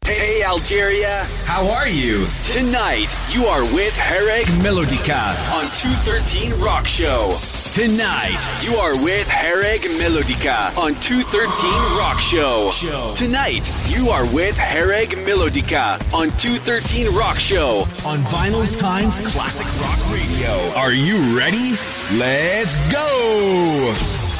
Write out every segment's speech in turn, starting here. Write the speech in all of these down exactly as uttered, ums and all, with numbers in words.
Hey Algeria, how are you? Tonight, you are with Hereg Melodica on two thirteen Rock Show. Tonight, you are with Hereg Melodica on two thirteen Rock Show. Tonight, you are with Hereg Melodica on two thirteen Rock Show on Vinyl's Times Classic Rock Radio. Are you ready? Let's go!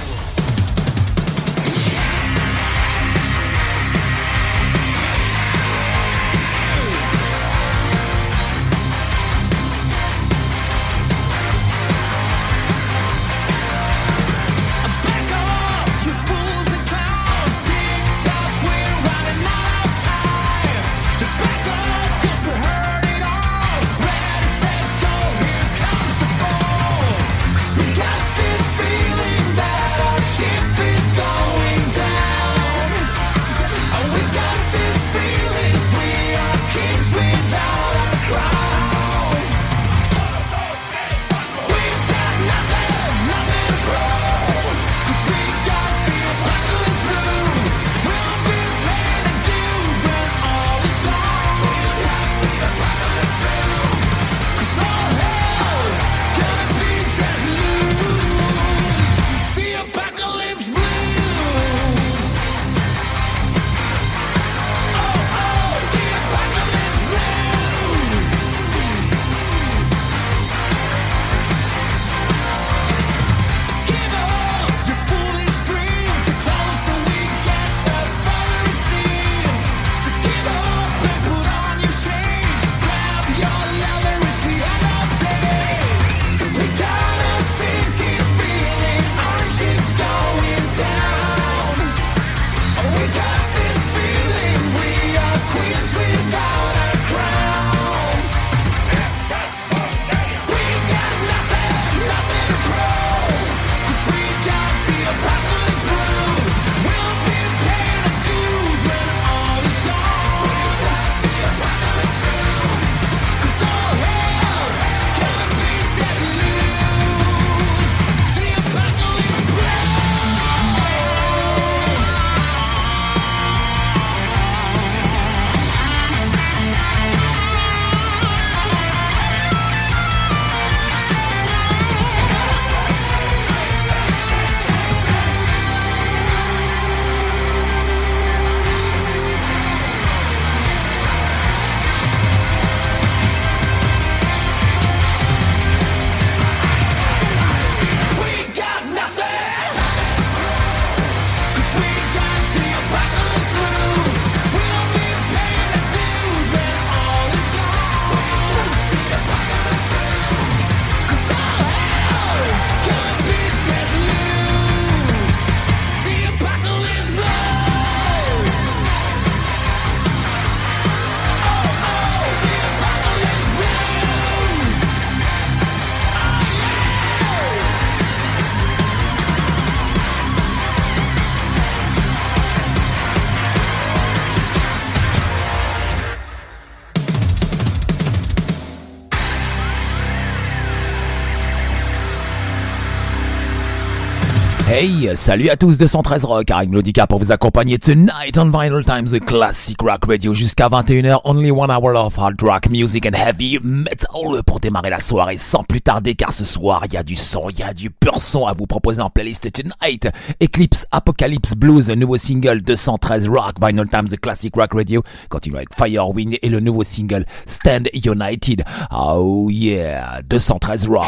Hey, salut à tous, deux cent treize Rock, Hereg Melodica pour vous accompagner tonight on Vinyl Times, the Classic Rock Radio jusqu'à vingt et une heures, only one hour of hard rock music and heavy metal pour démarrer la soirée sans plus tarder, car ce soir il y a du son, il y a du pur son à vous proposer en playlist tonight. Eclipse Apocalypse Blues, le nouveau single deux cent treize Rock, Vinyl Times, the Classic Rock Radio, continue avec Firewind et le nouveau single Stand United. Oh yeah, deux cent treize Rock.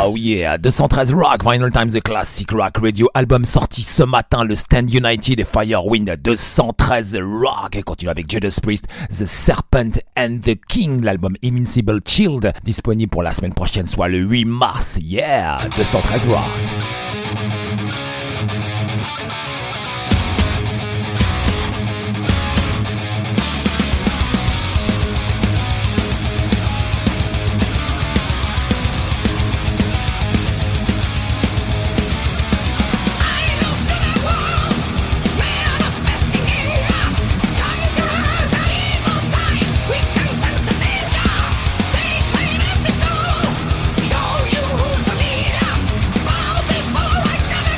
Oh yeah, deux cent treize Rock, Vinyl Times, The Classic Rock Radio, album sorti ce matin, le Stand United et Firewind, deux cent treize Rock, et continue avec Judas Priest, The Serpent and the King, l'album Invincible Child, disponible pour la semaine prochaine, soit le huit mars, yeah, deux cent treize Rock. Show you who's the leader. Bow before I come.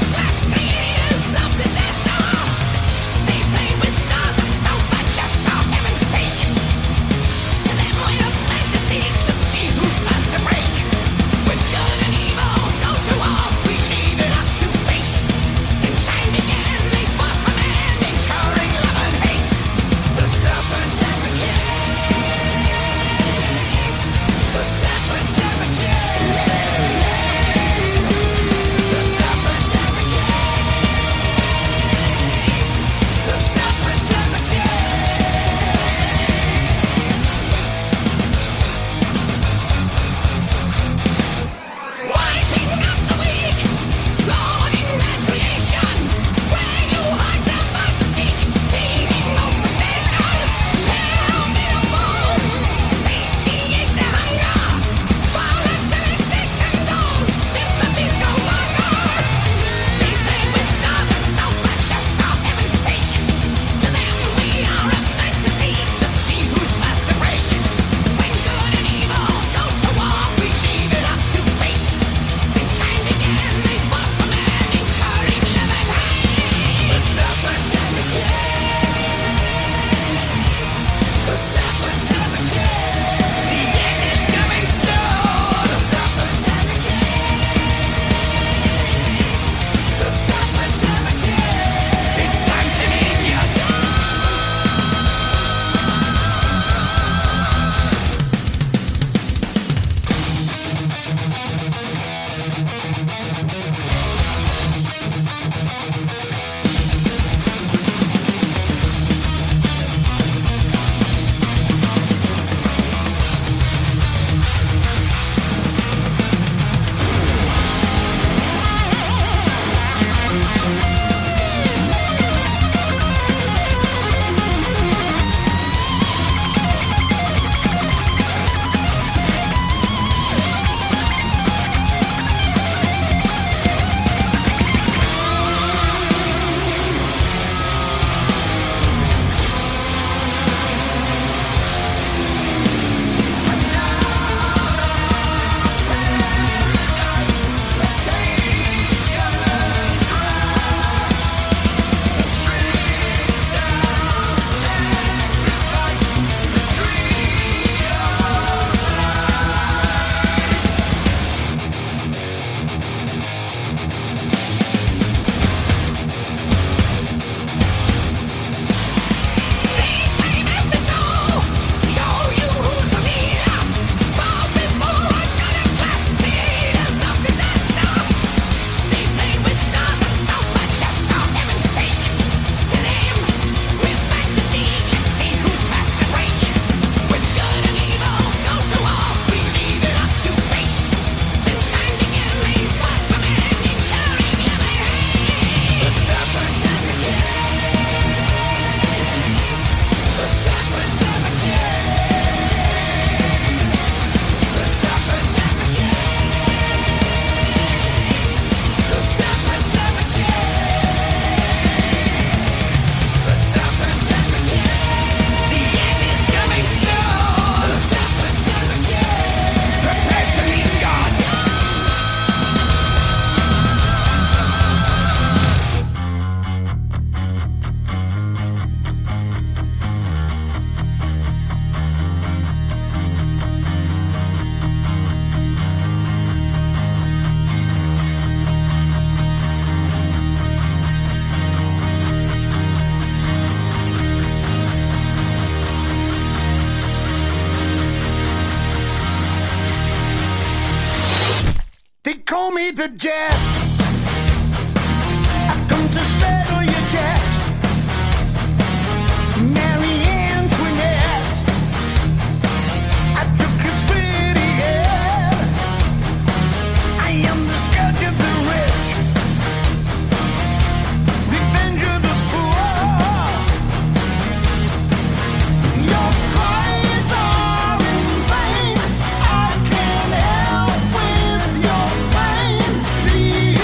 call me the jet. I've come to settle your debt. Mary Antoinette, I took your pretty head. I am the scourge of the rich, revenge of the poor. Your cries are in vain. I can't help with your pain. The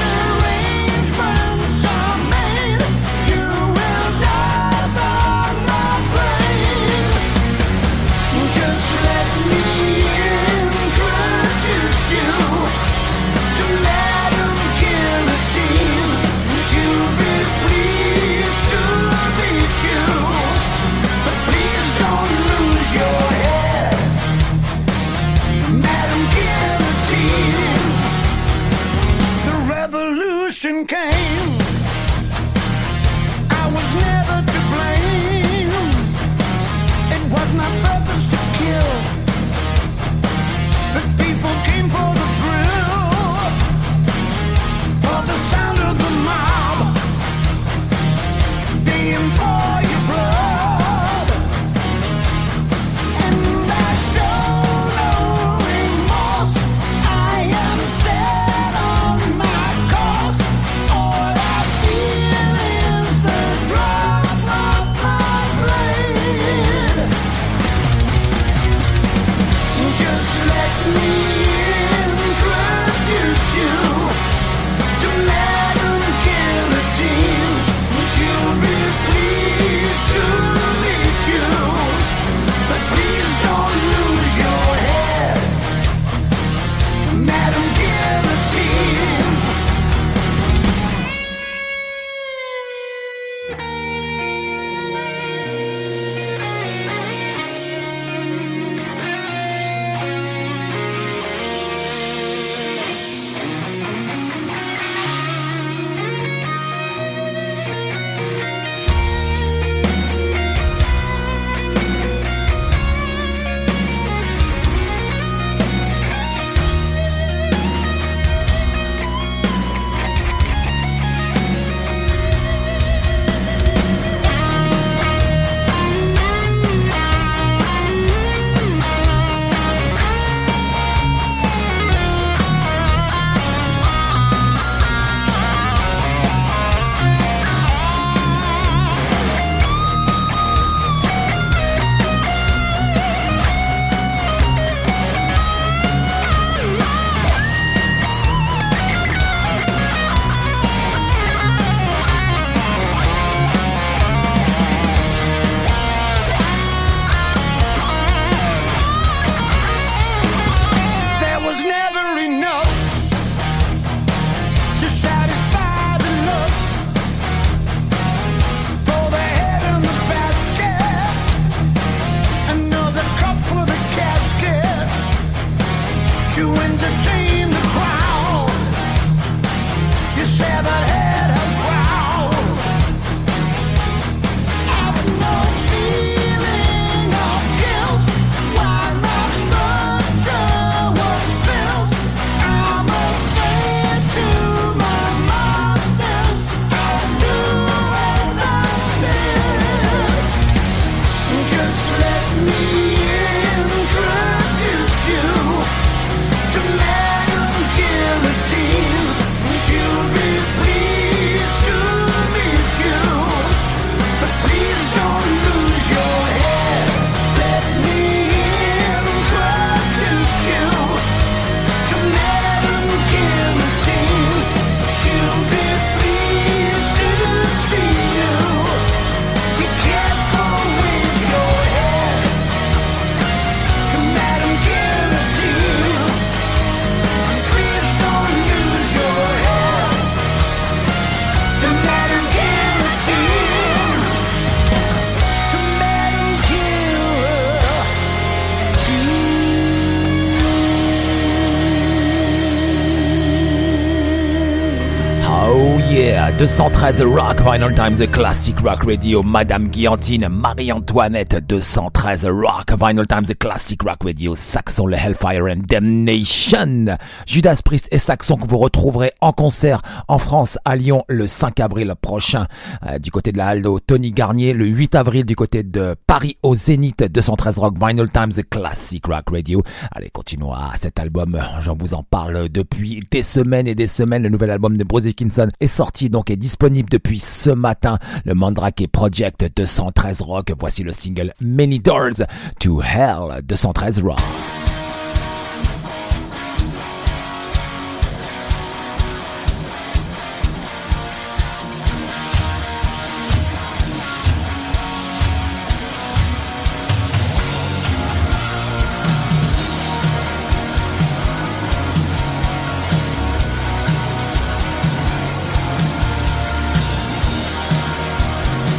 deux cent treize Rock, Vinyl Times, The Classic Rock Radio, Madame Guillantine, Marie-Antoinette, deux cent treize Rock, Vinyl Times, The Classic Rock Radio, Saxon, le Hellfire and Damnation, Judas Priest et Saxon que vous retrouverez en concert en France à Lyon le cinq avril prochain, euh, du côté de la Aldo, Tony Garnier, le huit avril du côté de Paris au Zénith, deux cent treize Rock, Vinyl Times, The Classic Rock Radio. Allez, continuons à cet album, j'en vous en parle depuis des semaines et des semaines, le nouvel album de Bruce Dickinson est sorti donc est disponible depuis ce matin, le Mandrake Project, deux cent treize Rock. Voici le single Many Doors to Hell, deux cent treize Rock.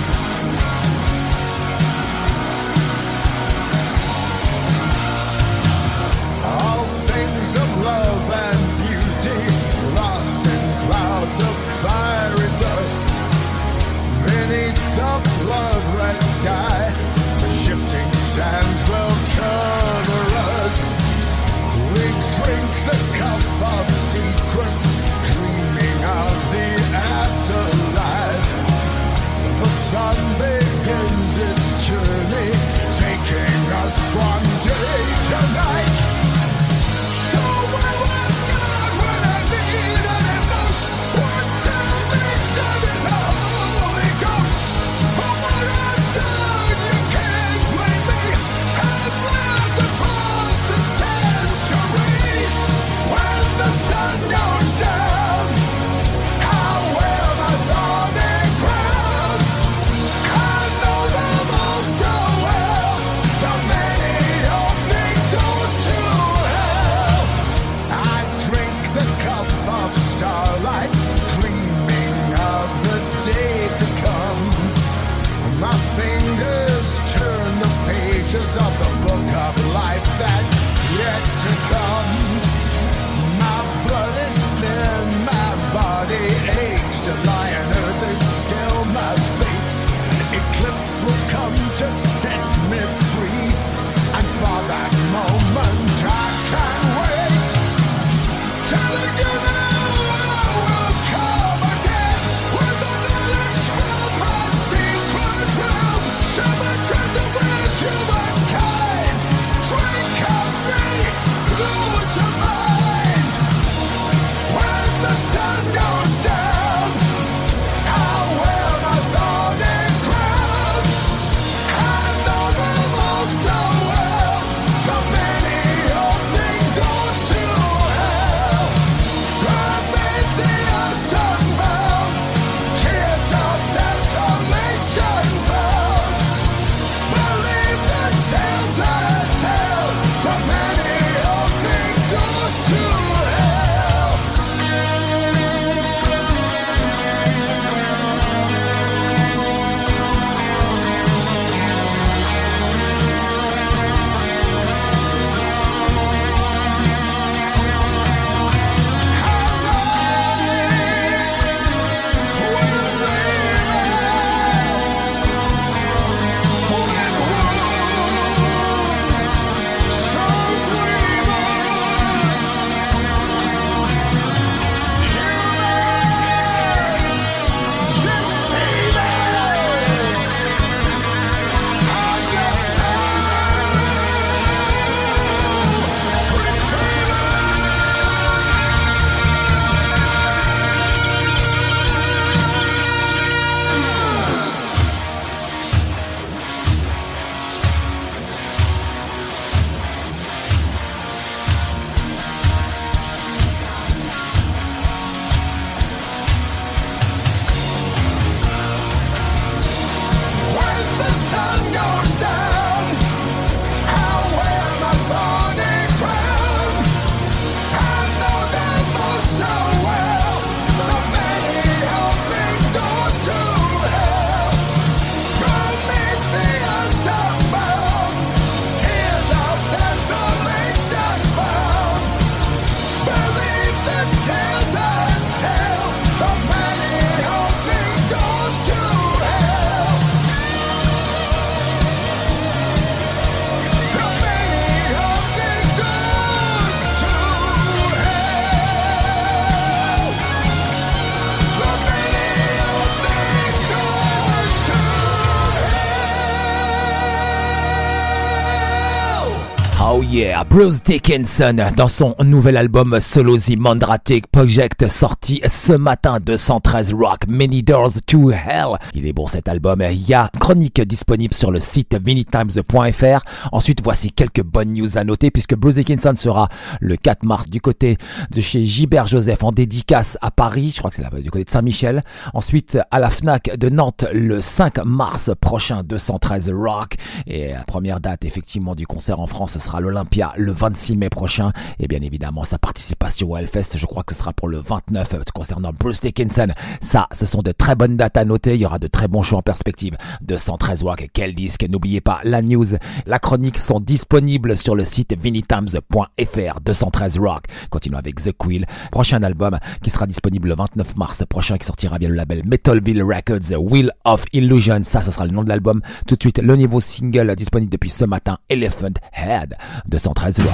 Thank Oh yeah, Bruce Dickinson dans son nouvel album Solo The Mandratic Project sorti ce matin, deux cent treize Rock, Many Doors to Hell. Il est bon cet album, il y a chronique disponible sur le site vinny times point f r. Ensuite, voici quelques bonnes news à noter puisque Bruce Dickinson sera le quatre mars du côté de chez Gilbert Joseph en dédicace à Paris, je crois que c'est là du côté de Saint-Michel. Ensuite, à la Fnac de Nantes le cinq mars prochain, deux cent treize Rock. Et la première date effectivement du concert en France, ce sera à l'Olympia le vingt-six mai prochain. Et bien évidemment, sa participation au Hellfest, je crois que ce sera pour le vingt-neuf concernant Bruce Dickinson. Ça, ce sont de très bonnes dates à noter. Il y aura de très bons shows en perspective. deux cent treize Rock, quel disque. N'oubliez pas, la news, la chronique sont disponibles sur le site vinny times point f r. deux cent treize Rock. Continuons avec The Quill. Prochain album qui sera disponible le vingt-neuf mars prochain, qui sortira via le label Metalville Records, Wheel of Illusion. Ça, ce sera le nom de l'album. Tout de suite, le nouveau single disponible depuis ce matin, Elephant Head. deux cent treize Rock.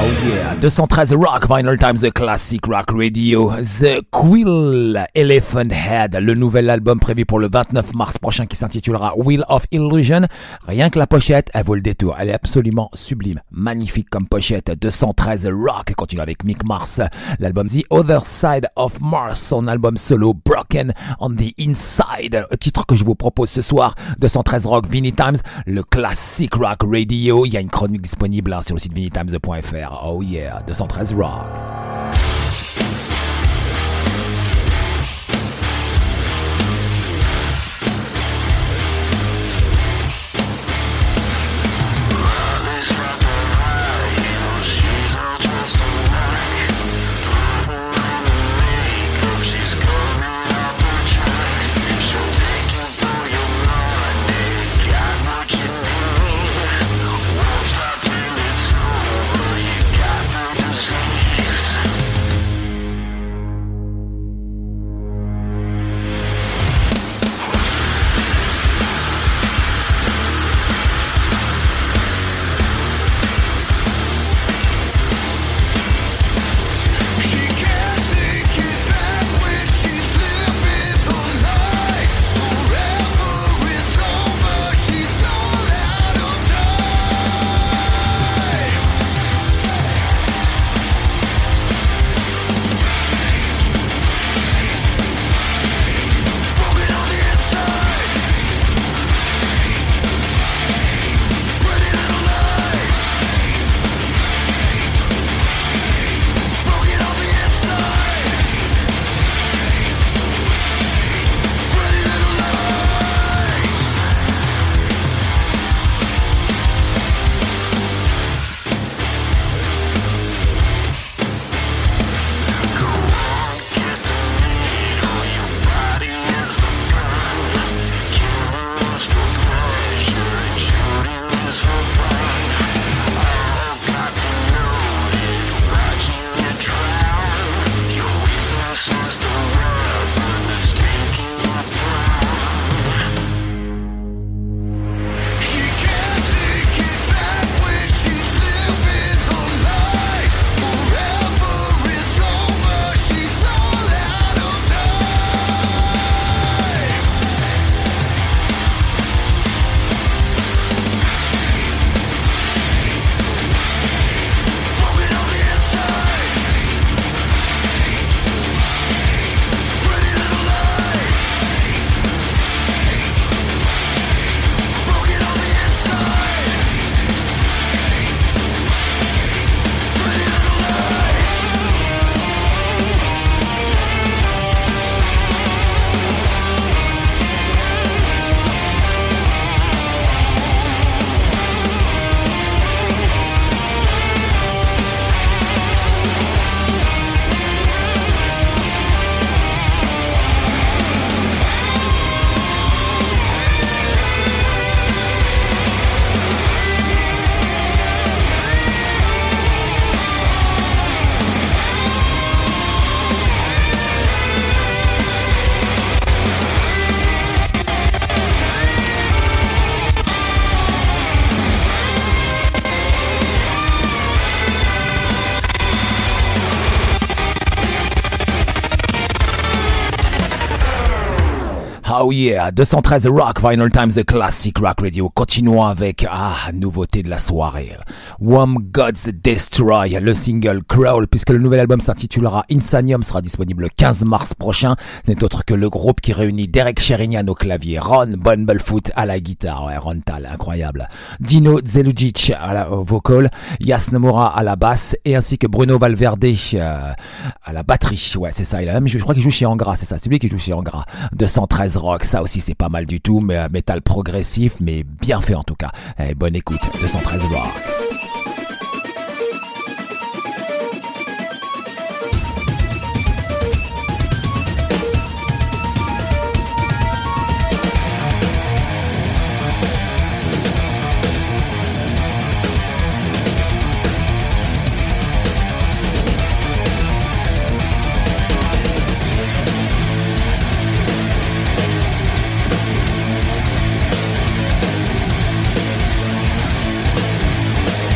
Oh yeah, deux cent treize Rock Vinyl Times, The Classic Rock Radio, The Quill Elephant Head, le nouvel album prévu pour le vingt-neuf mars prochain qui s'intitulera Wheel of Illusion. Rien que la pochette, elle vaut le détour, elle est absolument sublime, magnifique comme pochette. Deux cent treize Rock continue avec Mick Mars, l'album The Other Side of Mars, son album solo Broken on the Inside, titre que je vous propose ce soir. Deux cent treize Rock Vinyl Times, le Classic Rock Radio. Il y a une chronique disponible hein, sur le site vinyl times point f r. Oh yeah, deux cent treize Rock. Oh yeah, deux cent treize Rock Vinyl Times, The Classic Rock Radio. Continuons avec, ah, nouveauté de la soirée. Whom Gods Destroy, le single Crawl, puisque le nouvel album s'intitulera Insanium, sera disponible le quinze mars prochain. N'est autre que le groupe qui réunit Derek Sherinian au clavier, Ron Bumblefoot à la guitare, ouais, Ron Tal, incroyable. Dino Zelujic à la, au vocal, Yas Nomura à la basse, et ainsi que Bruno Valverde euh, à la batterie. Ouais, c'est ça, il a même, je crois qu'il joue chez Angra, c'est ça, c'est lui qui joue chez Angra. deux cent treize Rock, ça aussi c'est pas mal du tout, mais euh, métal progressif, mais bien fait en tout cas. Eh, bonne écoute, deux cent treize Rock. We'll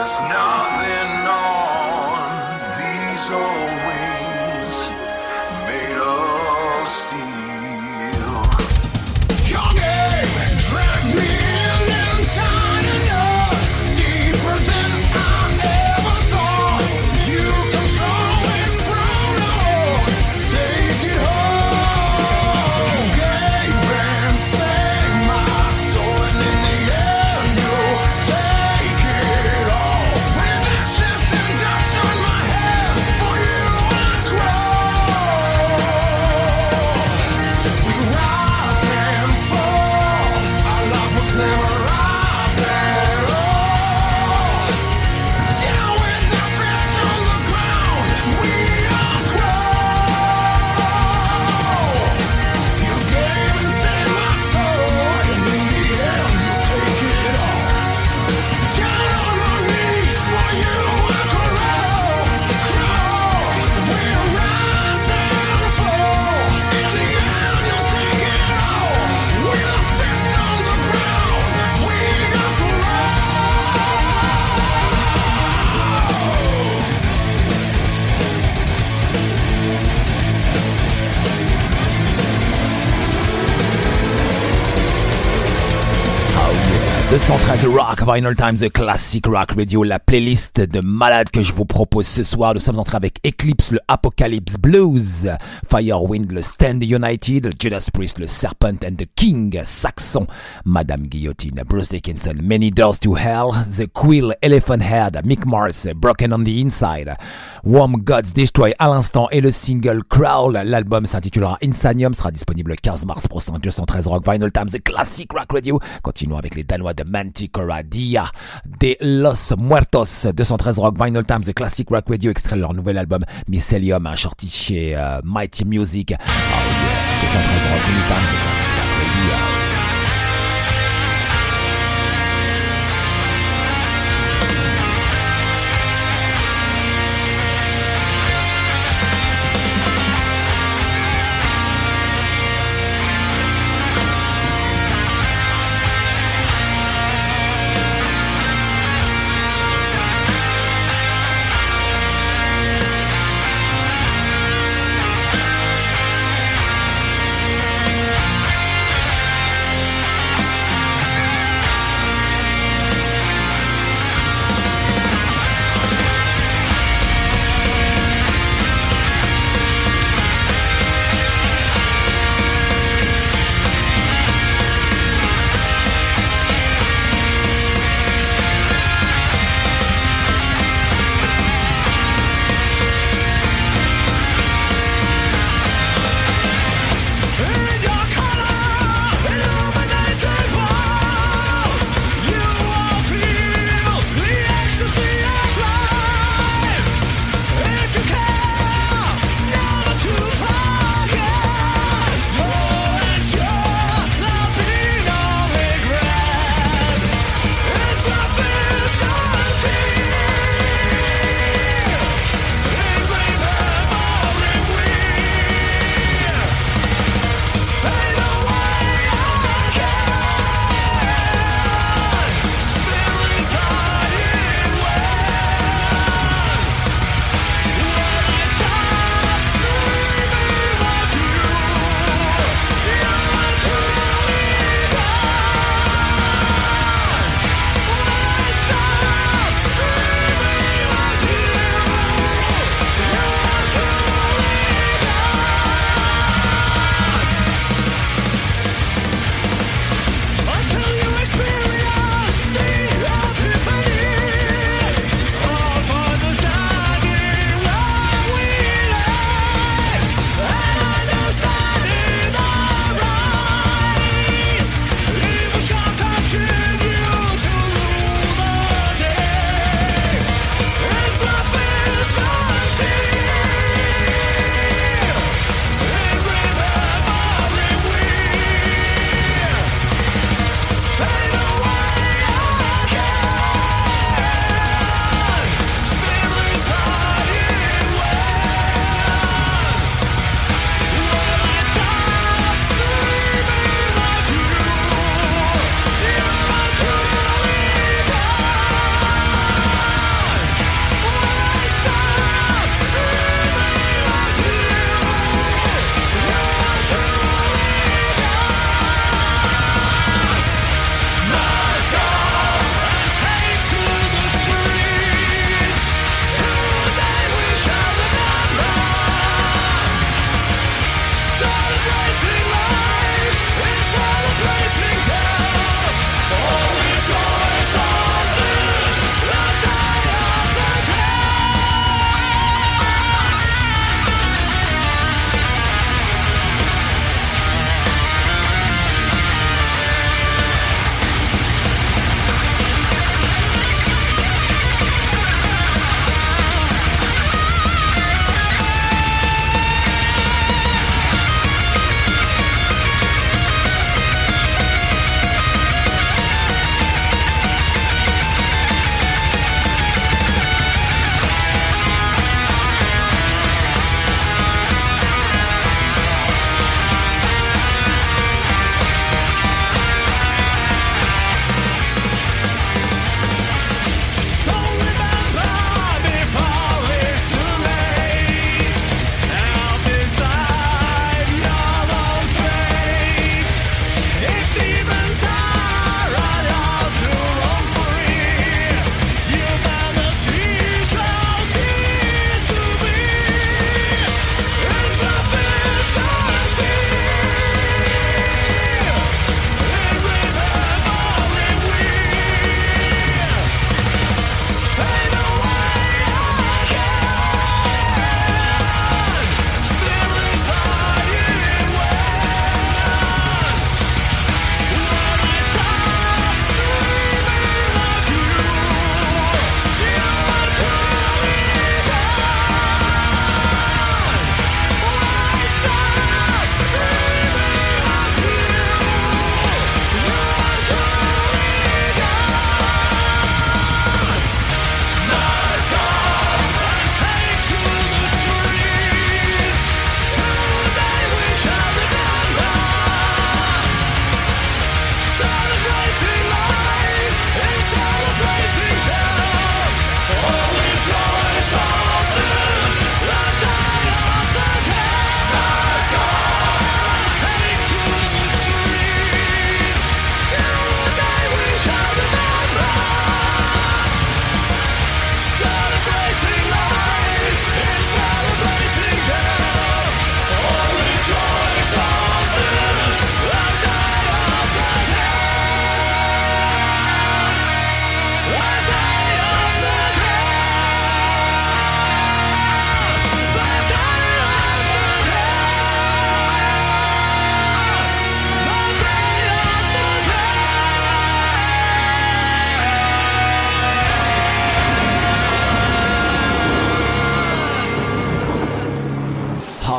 There's nothing on these old wings made of steel. Your name dragged me in and tied enough, deeper than I ever thought. You control it from now, take it home. You gave and saved my soul, and in the end you'll take it all. With ashes and dust on my hands, for you I crawl. We rise and fall, our love was never rise at all. Down with our fists on the ground, we all crawl. You gave and saved my soul, and in the end you take it all. Down on our knees, for you I crawl, crawl. We rise and fall, in the end you take it all. With our fists on the ground, we all crawl. Oh yeah, deux cent treize Rock, Vinyl Times, The Classic Rock Radio, la playlist de malades que je vous propose ce soir. Nous sommes entrés avec Eclipse, le Apocalypse Blues, Firewind, le Stand United, le Judas Priest, le Serpent and the King, Saxon, Madame Guillotine, Bruce Dickinson, Many Doors to Hell, The Quill, Elephant Head, Mick Mars, Broken on the Inside, Warm Gods Destroy à l'instant et le single Crawl. L'album s'intitulera Insanium, sera disponible le quinze mars prochain. deux cent treize Rock, Vinyl Times, The Classic Rock Radio. Continuons avec les Danois de Manticora, Dia de Los Muertos. Deux cent treize Rock, Vinyl Times, The Classic Rock Radio, extrait de leur nouvel album Mycelium, un sorti chez euh, Mighty Music. Oh yeah, deux cent treize Rock, Vinyl Times, The Classic Rock Radio. Thank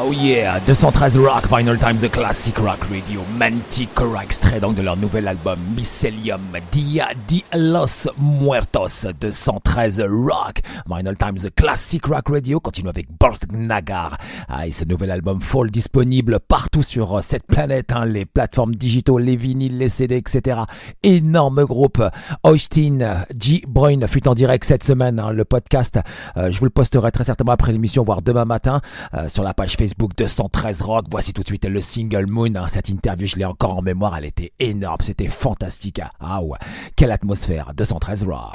Oh yeah, deux cent treize Rock, Final Times, The Classic Rock Radio, Manticore, extrait donc de leur nouvel album Mycelium, Dia di los Muertos, deux cent treize Rock, Final Times, The Classic Rock Radio, continue avec Borgnagar, ah, et ce nouvel album Fall disponible partout sur cette planète, hein, les plateformes digitaux, les vinyles, les C D, et cetera. Énorme groupe. Austin G. Bruyne fut en direct cette semaine, hein, le podcast, euh, je vous le posterai très certainement après l'émission, voire demain matin, euh, sur la page Facebook deux cent treize Rock. Voici tout de suite le single Moon, hein. Cette interview je l'ai encore en mémoire, elle était énorme, c'était fantastique. Ah ouais, quelle atmosphère. Deux cent treize Rock.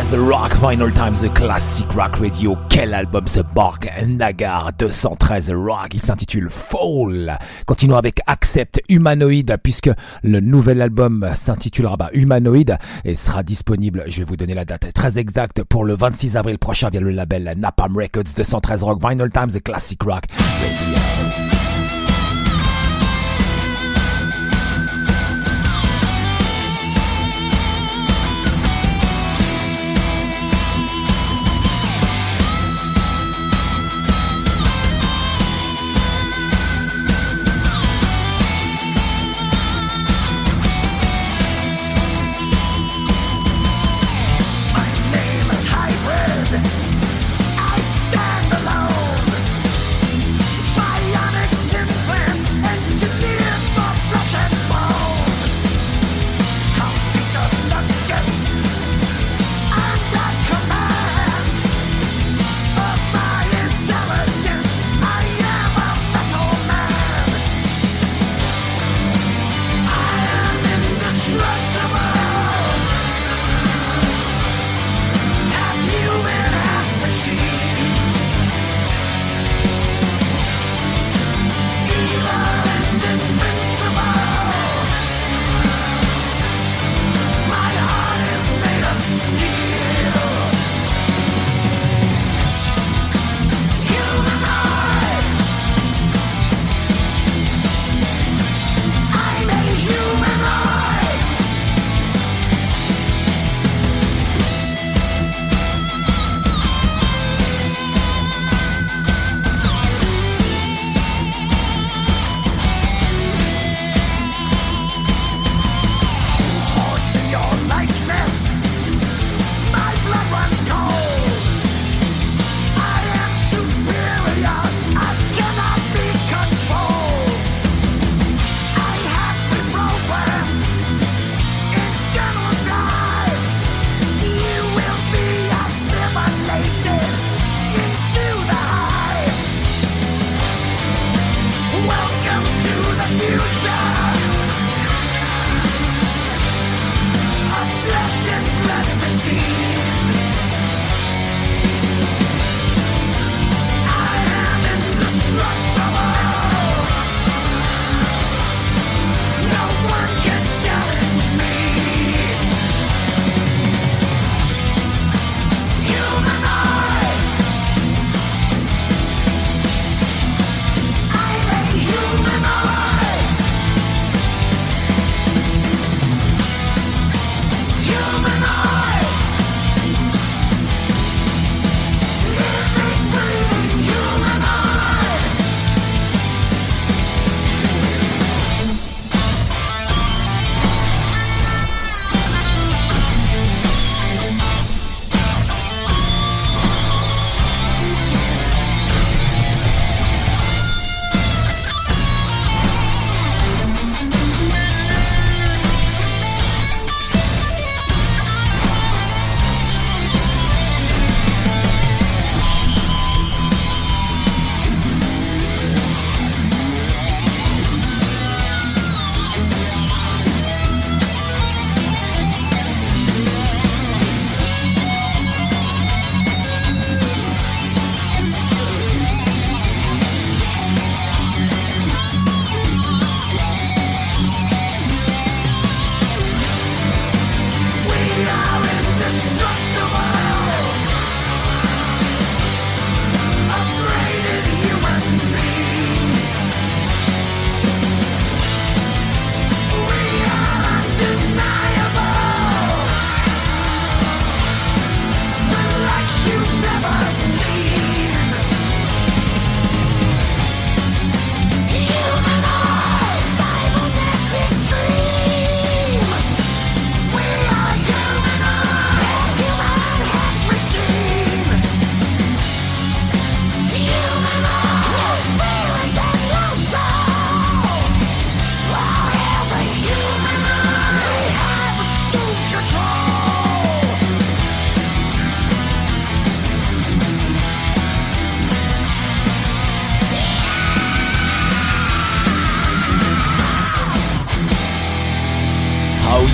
treize Rock Vinyl Times, The Classic Rock Radio. Quel album ce Borg Nagar deux cent treize Rock, il s'intitule Fall. Continuons avec Accept Humanoid, puisque le nouvel album s'intitulera bah, Humanoid et sera disponible, je vais vous donner la date très exacte, pour le vingt-six avril prochain via le label Napalm Records. Deux cent treize Rock Vinyl Times, The Classic Rock Radio. I stand alone. My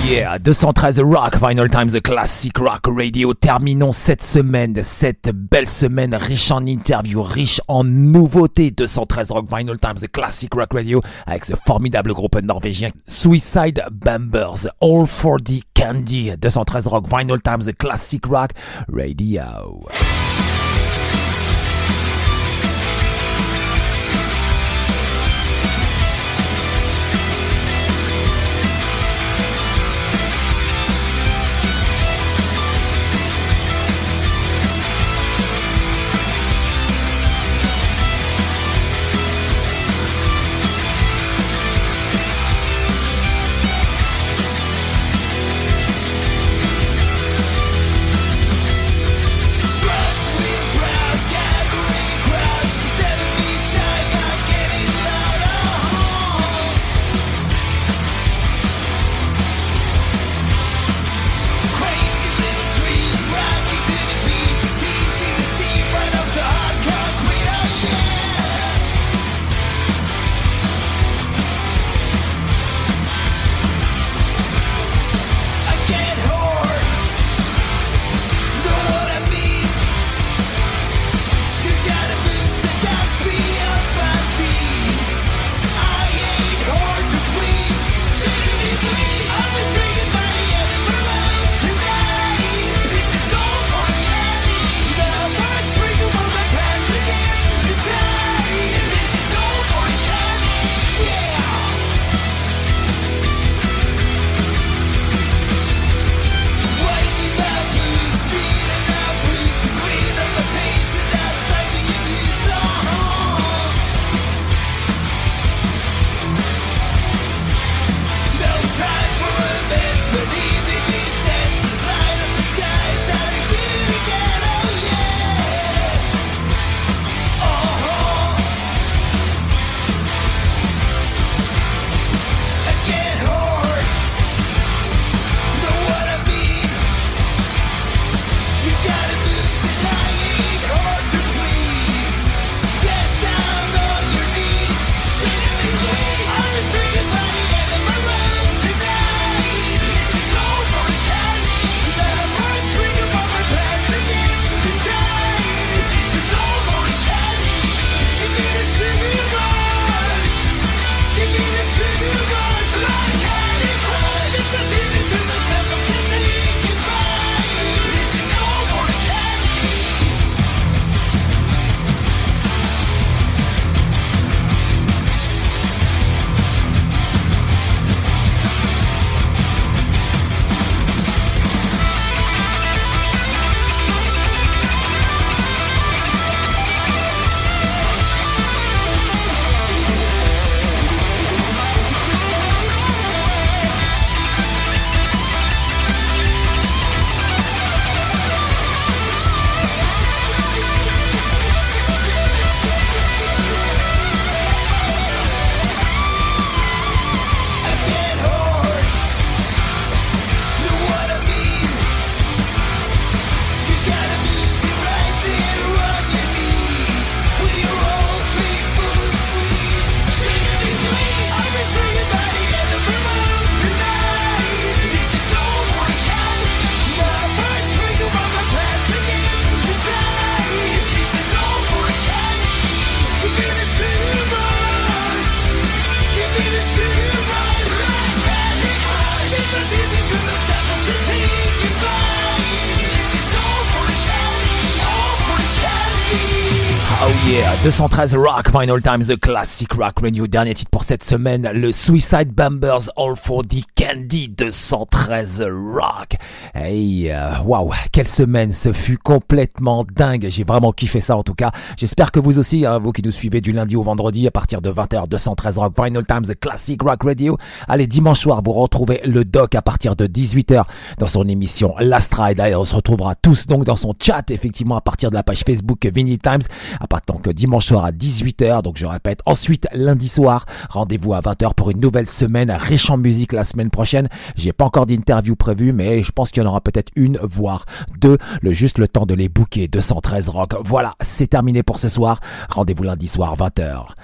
yeah, deux cent treize Rock, Vinyl Times, The Classic Rock Radio. Terminons cette semaine, cette belle semaine riche en interviews, riche en nouveautés. deux cent treize Rock, Vinyl Times, The Classic Rock Radio, avec ce formidable groupe norvégien Suicide Bombers, All for the Candy. deux cent treize Rock, Vinyl Times, The Classic Rock Radio. Yeah, deux cent treize Rock, Vinyl Times, The Classic Rock Radio. Dernier titre pour cette semaine, le Suicide Bombers, All for the Candy. Deux cent treize Rock. Hey, euh, waouh, quelle semaine, ce fut complètement dingue. J'ai vraiment kiffé ça en tout cas. J'espère que vous aussi, hein, vous qui nous suivez du lundi au vendredi à partir de vingt heures, deux cent treize Rock, Vinyl Times, The Classic Rock Radio. Allez, dimanche soir, vous retrouvez le doc à partir de dix-huit heures dans son émission Last Ride. Allez, on se retrouvera tous donc dans son chat, effectivement, à partir de la page Facebook Vinyl Times, à partir donc dimanche soir à dix-huit heures. Donc je répète, ensuite lundi soir, rendez-vous à vingt heures pour une nouvelle semaine riche en musique la semaine prochaine. J'ai pas encore d'interview prévue, mais je pense qu'il y en aura peut-être une, voire deux, le juste le temps de les booker. Deux cent treize Rock. Voilà, c'est terminé pour ce soir. Rendez-vous lundi soir vingt heures.